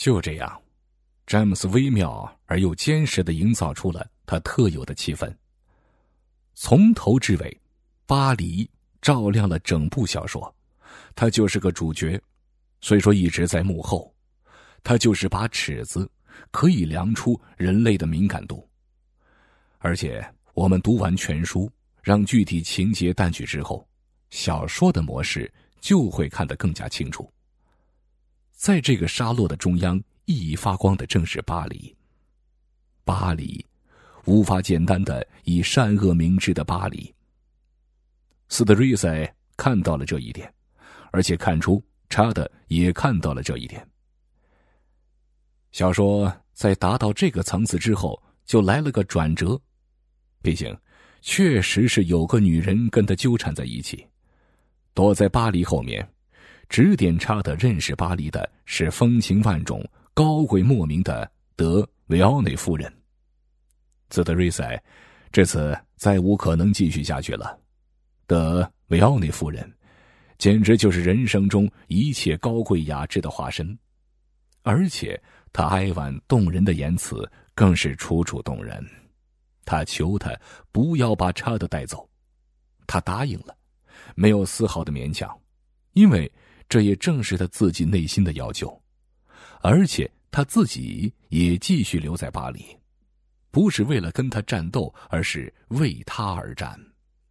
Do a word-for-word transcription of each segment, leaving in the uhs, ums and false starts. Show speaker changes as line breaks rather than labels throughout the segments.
就这样，詹姆斯微妙而又坚实地营造出了他特有的气氛。从头至尾，巴黎照亮了整部小说，他就是个主角，虽说一直在幕后，他就是把尺子，可以量出人类的敏感度。而且我们读完全书，让具体情节淡去之后，小说的模式就会看得更加清楚。在这个沙漠的中央熠熠发光的正是巴黎。巴黎，无法简单的以善恶明之的巴黎。斯特瑞塞看到了这一点，而且看出查德也看到了这一点。小说在达到这个层次之后，就来了个转折。毕竟确实是有个女人跟他纠缠在一起。躲在巴黎后面，指点查德认识巴黎的是风情万种、高贵莫名的德维奥内夫人。斯特瑞塞这次再无可能继续下去了。德维奥内夫人简直就是人生中一切高贵雅致的化身，而且她哀婉动人的言辞更是楚楚动人。他求他不要把查德带走，他答应了，没有丝毫的勉强，因为这也正是他自己内心的要求。而且他自己也继续留在巴黎，不是为了跟他战斗，而是为他而战。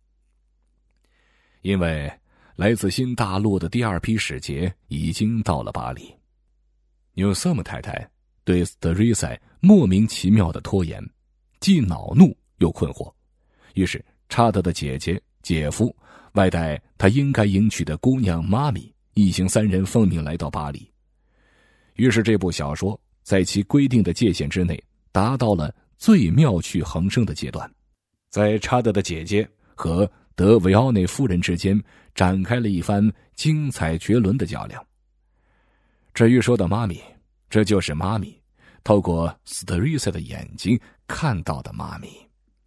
因为来自新大陆的第二批使节已经到了巴黎。纽瑟姆太太对斯特瑞塞莫名其妙的拖延既恼怒又困惑，于是查德的姐姐、姐夫外带他应该迎娶的姑娘妈咪，一行三人奉命来到巴黎。于是这部小说在其规定的界限之内，达到了最妙趣横生的阶段，在查德的姐姐和德维奥内夫人之间展开了一番精彩绝伦的较量。至于说到妈咪，这就是妈咪透过斯特瑞塞的眼睛看到的妈咪。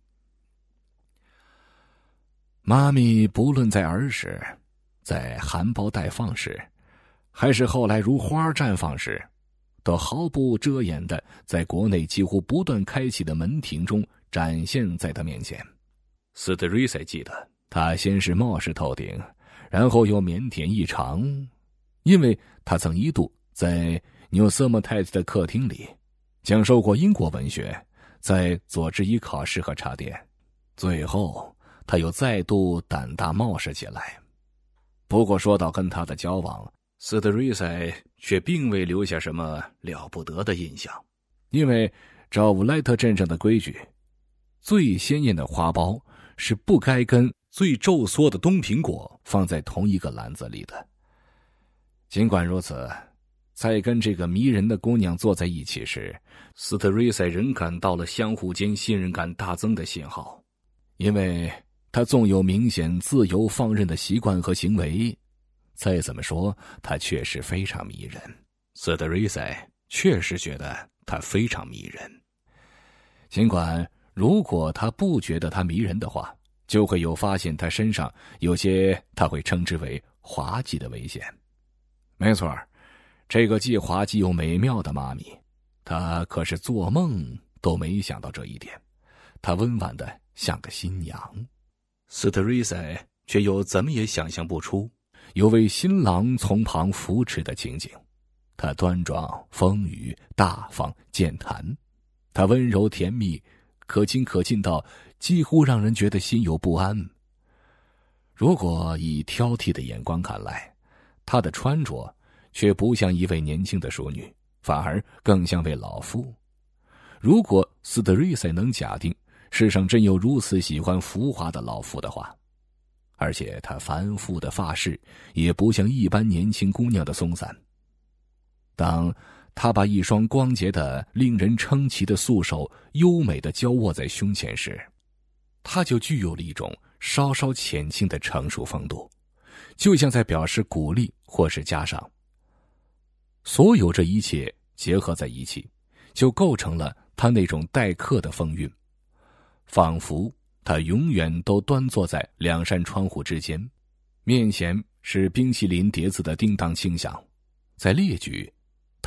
妈咪不论在儿时，在含苞待放时，还是后来如花绽放时，都毫不遮掩地在国内几乎不断开启的门庭中展现在他面前。斯特瑞塞记得，他先是冒失透顶，然后又腼腆异常，因为他曾一度在纽瑟姆太太的客厅里讲授过英国文学，在佐治伊考试和茶点。最后他又再度胆大冒失起来。不过说到跟他的交往，斯特瑞塞却并未留下什么了不得的印象，因为照乌莱特镇上的规矩，最鲜艳的花苞是不该跟最皱缩的冬苹果放在同一个篮子里的。尽管如此，在跟这个迷人的姑娘坐在一起时，斯特瑞塞仍感到了相互间信任感大增的信号。因为他纵有明显自由放任的习惯和行为，再怎么说他确实非常迷人。斯特瑞塞确实觉得他非常迷人，尽管如果他不觉得他迷人的话，就会有发现他身上有些他会称之为滑稽的危险。没错，这个既滑稽又美妙的妈咪，他可是做梦都没想到这一点。他温婉的像个新娘，斯特瑞塞却又怎么也想象不出有位新郎从旁扶持的情景。他端庄丰腴大方健谈，他温柔甜蜜可亲可近到几乎让人觉得心有不安。如果以挑剔的眼光看来，他的穿着却不像一位年轻的淑女，反而更像位老妇。如果斯特瑞塞能假定世上真有如此喜欢浮华的老妇的话，而且她繁复的发饰也不像一般年轻姑娘的松散。当她把一双光洁的令人称奇的素手优美地交握在胸前时，她就具有了一种稍稍浅轻的成熟风度，就像在表示鼓励或是嘉赏。所有这一切结合在一起，就构成了她那种待客的风韵。仿佛他永远都端坐在两扇窗户之间，面前是冰淇淋碟子的叮当轻响。在列举，他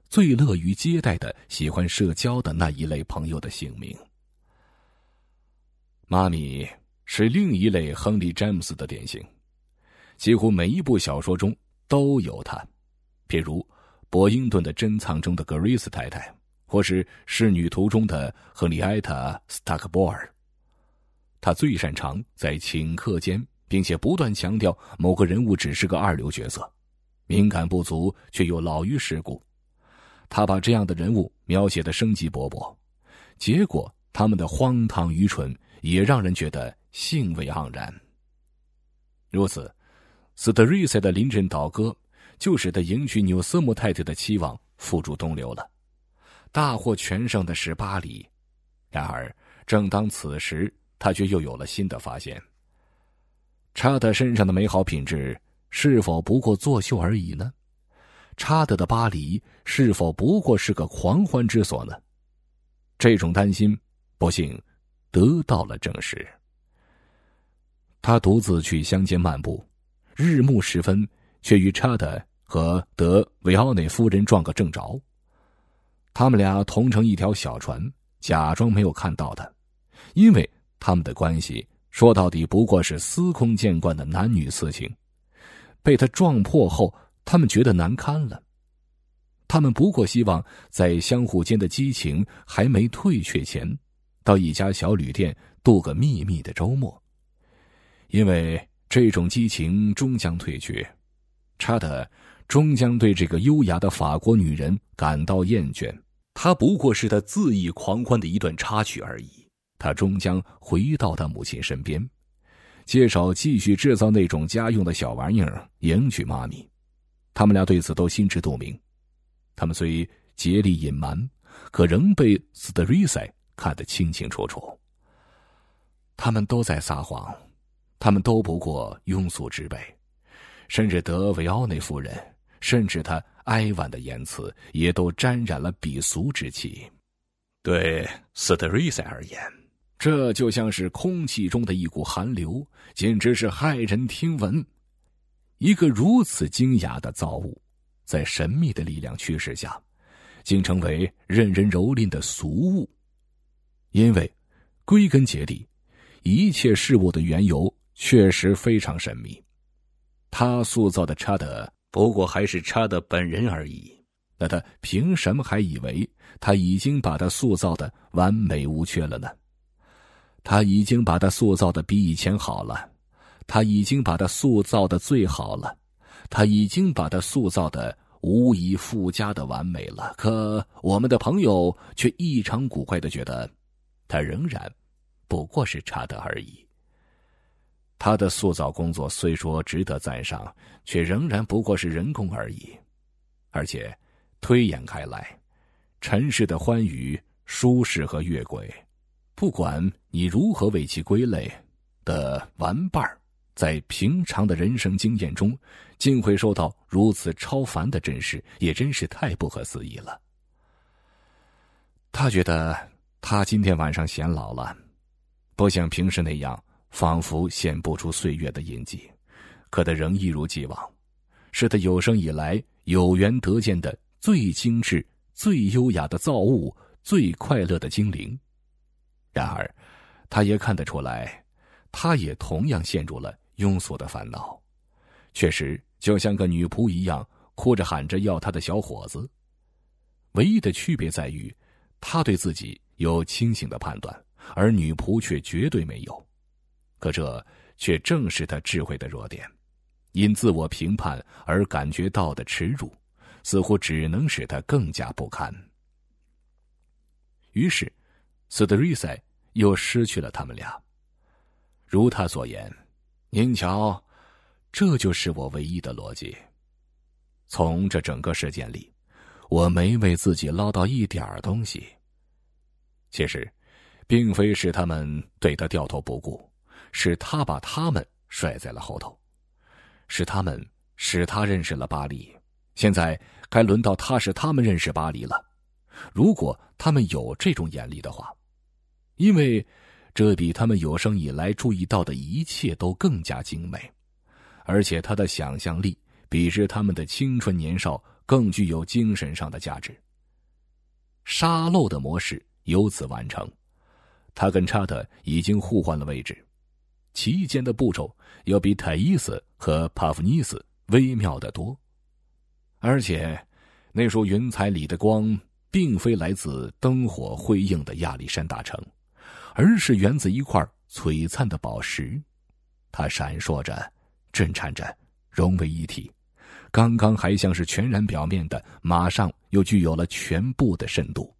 最乐于接待的、喜欢社交的那一类朋友的姓名。妈咪是另一类亨利·詹姆斯的典型，几乎每一部小说中都有他，譬如伯英顿的珍藏中的格瑞斯太太，或是仕女图中的亨利埃塔·斯塔克波尔。他最擅长在顷刻间，并且不断强调某个人物只是个二流角色，敏感不足却又老于世故。他把这样的人物描写得生机勃勃，结果他们的荒唐愚蠢也让人觉得兴味盎然。如此，斯特瑞塞的临阵倒戈就使得迎娶纽斯莫太太的期望付诸东流了。大获全胜的是巴黎，然而正当此时，他却又有了新的发现。查德身上的美好品质是否不过作秀而已呢？查德的巴黎是否不过是个狂欢之所呢？这种担心不幸得到了证实。他独自去乡间漫步，日暮时分却与查德和德维奥内夫人撞个正着。他们俩同乘一条小船，假装没有看到他，因为他们的关系说到底不过是司空见惯的男女私情。被他撞破后，他们觉得难堪了。他们不过希望在相互间的激情还没退却前，到一家小旅店度个秘密的周末。因为这种激情终将退却，查德终将对这个优雅的法国女人感到厌倦。她不过是他恣意狂欢的一段插曲而已。他终将回到他母亲身边，介绍继续制造那种家用的小玩意儿迎娶妈咪。他们俩对此都心知肚明。他们虽竭力隐瞒，可仍被斯特瑞塞看得清清楚楚。他们都在撒谎，他们都不过庸俗之辈，甚至德维奥内夫人，甚至他哀婉的言辞，也都沾染了鄙俗之气。对斯特瑞塞而言，这就像是空气中的一股寒流，简直是骇人听闻。一个如此精雅的造物，在神秘的力量驱使下，竟成为任人蹂躏的俗物。因为归根结底，一切事物的缘由确实非常神秘。他塑造的查德不过还是查德本人而已，那他凭什么还以为他已经把他塑造的完美无缺了呢？他已经把他塑造的比以前好了，他已经把他塑造的最好了，他已经把他塑造的无以复加的完美了。可我们的朋友却异常古怪地觉得，他仍然不过是查德而已。他的塑造工作虽说值得赞赏，却仍然不过是人工而已。而且推演开来，尘世的欢愉、舒适和越轨，不管你如何为其归类的玩伴，在平常的人生经验中，竟会受到如此超凡的珍视，也真是太不可思议了。他觉得他今天晚上显老了，不像平时那样仿佛显不出岁月的印记，可他仍一如既往，是他有生以来有缘得见的最精致、最优雅的造物，最快乐的精灵。然而他也看得出来，他也同样陷入了庸俗的烦恼，确实就像个女仆一样，哭着喊着要他的小伙子。唯一的区别在于，他对自己有清醒的判断，而女仆却绝对没有。可这却正是他智慧的弱点，因自我评判而感觉到的耻辱，似乎只能使他更加不堪。于是斯特瑞塞又失去了他们俩。如他所言，您瞧，这就是我唯一的逻辑。从这整个事件里，我没为自己捞到一点东西。其实并非是他们对他掉头不顾，是他把他们甩在了后头，是他们使他认识了巴黎。现在该轮到他使他们认识巴黎了，如果他们有这种眼力的话，因为这比他们有生以来注意到的一切都更加精美，而且他的想象力比之他们的青春年少更具有精神上的价值。沙漏的模式由此完成，他跟查特已经互换了位置，其间的步骤要比泰伊斯和帕夫尼斯微妙得多。而且那束云彩里的光并非来自灯火辉映的亚历山大城，而是源自一块璀璨的宝石，它闪烁着，震颤着，融为一体，刚刚还像是全然表面的，马上又具有了全部的深度。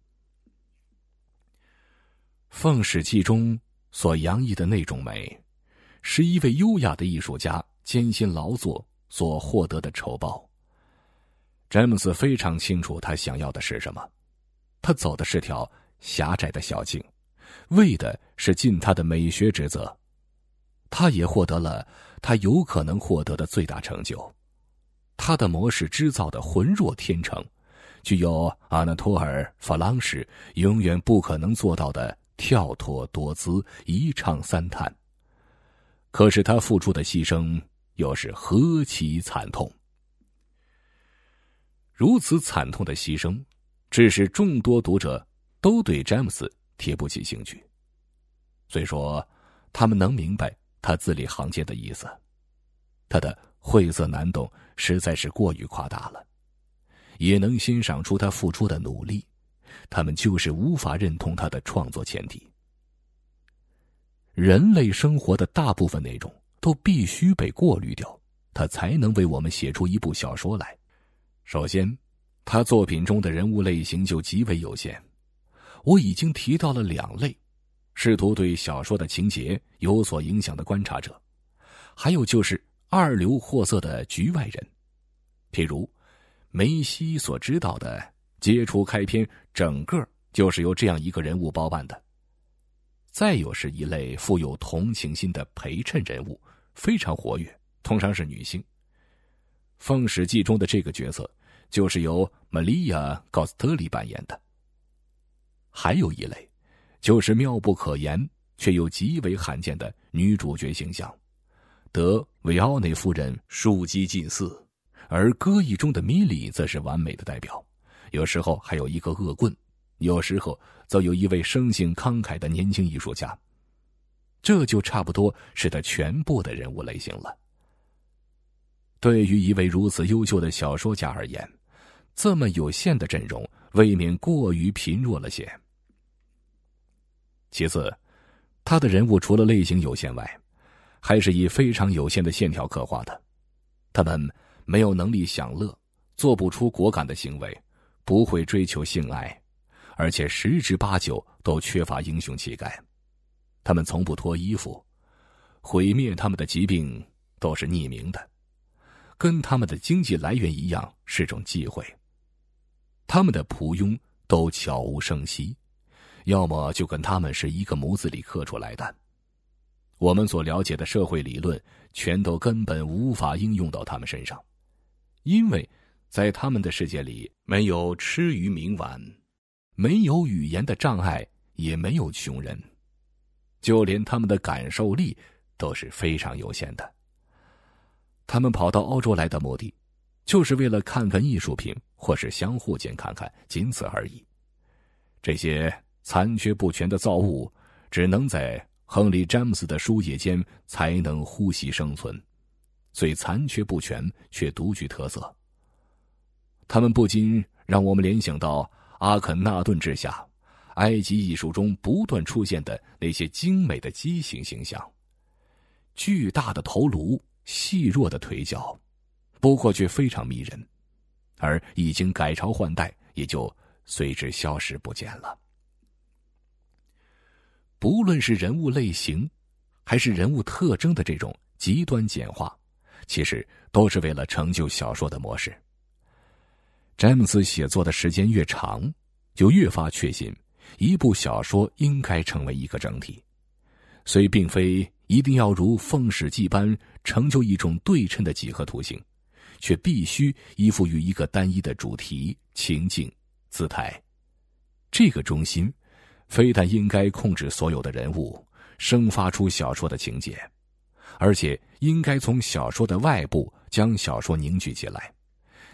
奉使记中所洋溢的那种美，是一位优雅的艺术家艰辛劳作所获得的酬报。詹姆斯非常清楚他想要的是什么，他走的是条狭窄的小径，为的是尽他的美学职责。他也获得了他有可能获得的最大成就。他的模式制造的浑若天成，具有阿纳托尔·法朗士永远不可能做到的跳脱多姿、一唱三叹。可是他付出的牺牲又是何其惨痛！如此惨痛的牺牲，致使众多读者都对詹姆斯提不起兴趣。虽说他们能明白他字里行间的意思，他的晦涩难懂实在是过于夸大了，也能欣赏出他付出的努力，他们就是无法认同他的创作前提。人类生活的大部分内容都必须被过滤掉，他才能为我们写出一部小说来。首先，他作品中的人物类型就极为有限。我已经提到了两类，试图对小说的情节有所影响的观察者，还有就是二流货色的局外人，譬如梅西所知道的接触开篇整个就是由这样一个人物包办的。再有是一类富有同情心的陪衬人物，非常活跃，通常是女性。奉使记中的这个角色就是由玛利亚·高斯特利扮演的。还有一类就是妙不可言却又极为罕见的女主角形象，得维奥内夫人庶几近似，而歌艺中的米莉则是完美的代表，有时候还有一个恶棍，有时候则有一位生性慷慨的年轻艺术家。这就差不多是他全部的人物类型了。对于一位如此优秀的小说家而言，这么有限的阵容未免过于贫弱了些。其次，他的人物除了类型有限外，还是以非常有限的线条刻画的。他们没有能力享乐，做不出果敢的行为，不会追求性爱，而且十之八九都缺乏英雄气概。他们从不脱衣服，毁灭他们的疾病都是匿名的，跟他们的经济来源一样，是种忌讳。他们的仆庸都悄无声息，要么就跟他们是一个模子里刻出来的。我们所了解的社会理论全都根本无法应用到他们身上，因为在他们的世界里没有吃鱼冥顽，没有语言的障碍，也没有穷人，就连他们的感受力都是非常有限的。他们跑到欧洲来的目的就是为了看看艺术品，或是相互间看看，仅此而已。这些残缺不全的造物只能在亨利·詹姆斯的书页间才能呼吸生存，虽残缺不全，却独具特色。他们不禁让我们联想到阿肯纳顿之下埃及艺术中不断出现的那些精美的畸形形象，巨大的头颅，细弱的腿脚，不过却非常迷人，而已经改朝换代，也就随之消失不见了。不论是人物类型还是人物特征的这种极端简化，其实都是为了成就小说的模式。詹姆斯写作的时间越长，就越发确信一部小说应该成为一个整体，虽并非一定要如《奉使记》般成就一种对称的几何图形，却必须依附于一个单一的主题、情境、姿态。这个中心非但应该控制所有的人物，生发出小说的情节，而且应该从小说的外部将小说凝聚起来，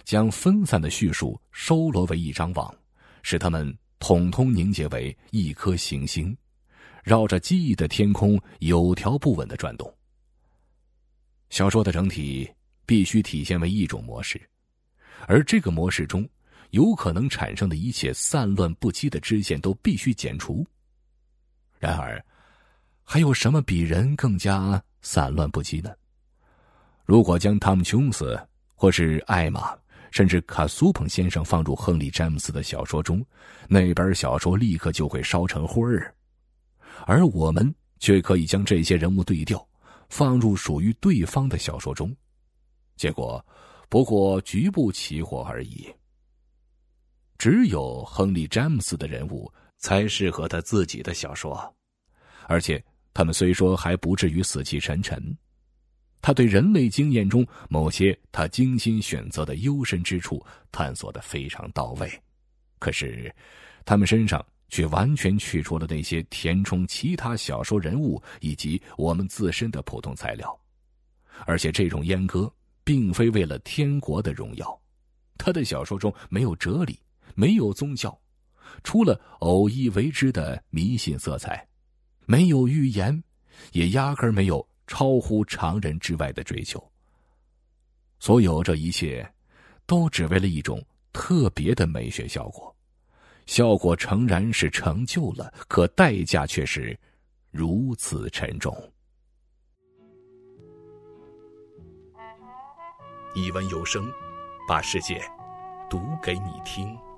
将分散的叙述收罗为一张网，使它们统统凝结为一颗行星，绕着记忆的天空有条不紊地转动。小说的整体必须体现为一种模式，而这个模式中有可能产生的一切散乱不羁的支线都必须剪除。然而，还有什么比人更加散乱不羁呢？如果将汤姆·琼斯或是艾玛甚至卡苏彭先生放入亨利·詹姆斯的小说中，那本小说立刻就会烧成灰儿。而我们却可以将这些人物对调，放入属于对方的小说中，结果不过局部起火而已。只有亨利·詹姆斯的人物才适合他自己的小说，而且他们虽说还不至于死气沉沉，他对人类经验中某些他精心选择的幽深之处探索得非常到位，可是他们身上却完全去除了那些填充其他小说人物以及我们自身的普通材料。而且这种阉割并非为了天国的荣耀，他的小说中没有哲理，没有宗教，除了偶一为之的迷信色彩，没有预言，也压根没有超乎常人之外的追求。所有这一切都只为了一种特别的美学效果，效果诚然是成就了，可代价却是如此沉重。
一文有声，把世界读给你听。